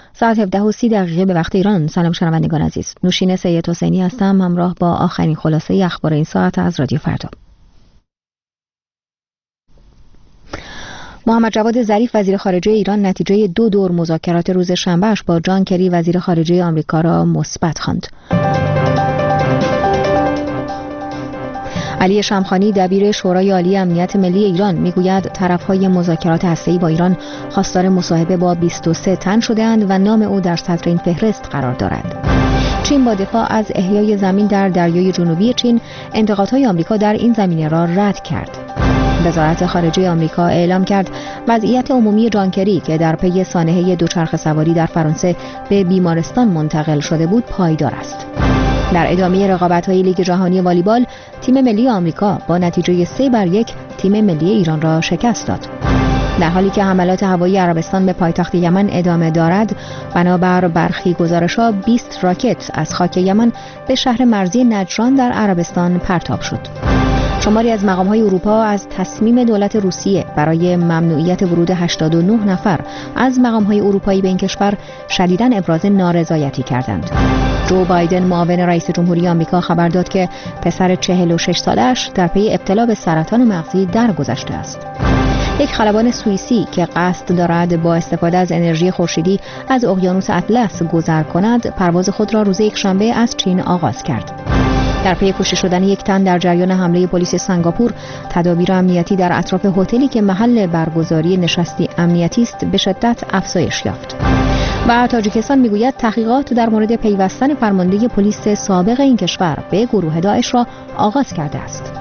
ساعت 17:30 به وقت ایران. سلام شنوندگان عزیز، نوشین سید حسینی هستم همراه با آخرین خلاصه اخبار این ساعت از رادیو فردا. محمد جواد ظریف وزیر خارجه ایران نتیجه 2 دور مذاکرات روز شنبهش با جان کری وزیر خارجه آمریکا را مثبت خواند. علی شمخانی دبیر شورای عالی امنیت ملی ایران میگوید طرف‌های مذاکرات هسته‌ای با ایران خواستار مصاحبه با 23 تن شده‌اند و نام او در صدر این فهرست قرار دارد. چین با دفاع از احیای زمین در دریای جنوبی چین انتقادهای آمریکا در این زمینه را رد کرد. وزارت خارجه آمریکا اعلام کرد وضعیت عمومی جان کری که در پی سانحه دوچرخه سواری در فرانسه به بیمارستان منتقل شده بود پایدار است. در ادامه رقابت‌های لیگ جهانی والیبال، تیم ملی آمریکا با نتیجه 3-1 تیم ملی ایران را شکست داد. در حالی که حملات هوایی عربستان به پایتخت یمن ادامه دارد، بنابر برخی گزارش‌ها 20 راکت از خاک یمن به شهر مرزی نجران در عربستان پرتاب شد. شماری از مقام‌های اروپا از تصمیم دولت روسیه برای ممنوعیت ورود 89 نفر از مقام‌های اروپایی به این کشور شدیداً ابراز نارضایتی کردند. جو بایدن معاون رئیس جمهوری آمریکا خبر داد که پسر 46 سالش در پی ابتلا به سرطان مغزی درگذشته است. یک خلبان سوئیسی که قصد دارد با استفاده از انرژی خورشیدی از اقیانوس اطلس گذر کند، پرواز خود را روز یکشنبه از چین آغاز کرد. در پی کشته شدن یک تن در جریان حمله پلیس سنگاپور، تدابیر امنیتی در اطراف هتلی که محل برگزاری نشستی امنیتی است به شدت افزایش یافت. و تاجیکستان میگوید تحقیقات در مورد پیوستن فرمانده پلیس سابق این کشور به گروه داعش را آغاز کرده است.